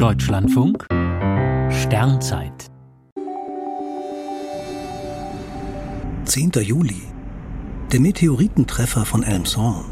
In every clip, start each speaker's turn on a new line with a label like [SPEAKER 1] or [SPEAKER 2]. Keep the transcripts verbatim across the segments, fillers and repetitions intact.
[SPEAKER 1] Deutschlandfunk Sternzeit
[SPEAKER 2] zehnter Juli. Der Meteoritentreffer von Elmshorn.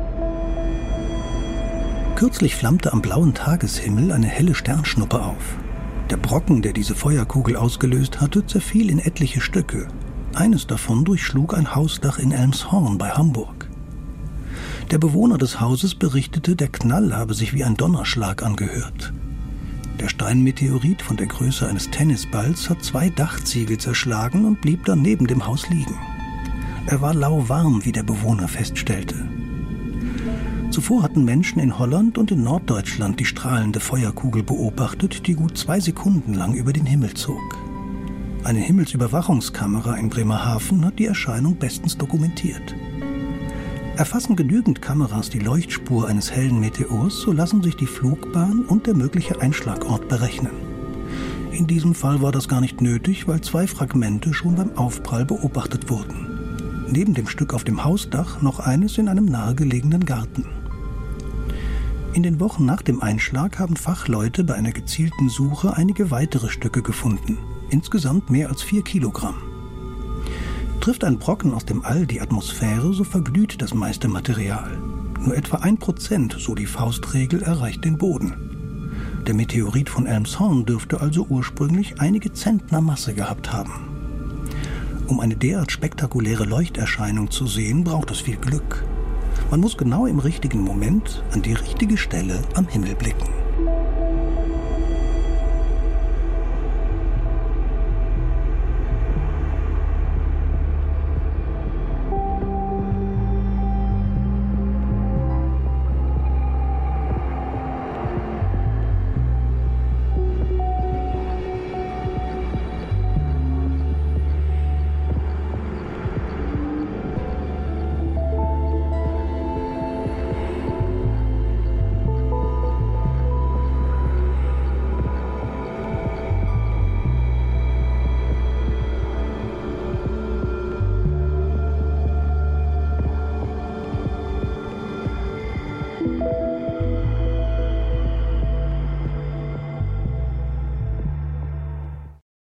[SPEAKER 2] Kürzlich flammte am blauen Tageshimmel eine helle Sternschnuppe auf. Der Brocken, der diese Feuerkugel ausgelöst hatte, zerfiel in etliche Stücke. Eines davon durchschlug ein Hausdach in Elmshorn bei Hamburg. Der Bewohner des Hauses berichtete, der Knall habe sich wie ein Donnerschlag angehört. Der Steinmeteorit von der Größe eines Tennisballs hat zwei Dachziegel zerschlagen und blieb dann neben dem Haus liegen. Er war lauwarm, wie der Bewohner feststellte. Zuvor hatten Menschen in Holland und in Norddeutschland die strahlende Feuerkugel beobachtet, die gut zwei Sekunden lang über den Himmel zog. Eine Himmelsüberwachungskamera in Bremerhaven hat die Erscheinung bestens dokumentiert. Erfassen genügend Kameras die Leuchtspur eines hellen Meteors, so lassen sich die Flugbahn und der mögliche Einschlagort berechnen. In diesem Fall war das gar nicht nötig, weil zwei Fragmente schon beim Aufprall beobachtet wurden. Neben dem Stück auf dem Hausdach noch eines in einem nahegelegenen Garten. In den Wochen nach dem Einschlag haben Fachleute bei einer gezielten Suche einige weitere Stücke gefunden. Insgesamt mehr als vier Kilogramm. Trifft ein Brocken aus dem All die Atmosphäre, so verglüht das meiste Material. Nur etwa ein Prozent, so die Faustregel, erreicht den Boden. Der Meteorit von Elmshorn dürfte also ursprünglich einige Zentner Masse gehabt haben. Um eine derart spektakuläre Leuchterscheinung zu sehen, braucht es viel Glück. Man muss genau im richtigen Moment an die richtige Stelle am Himmel blicken.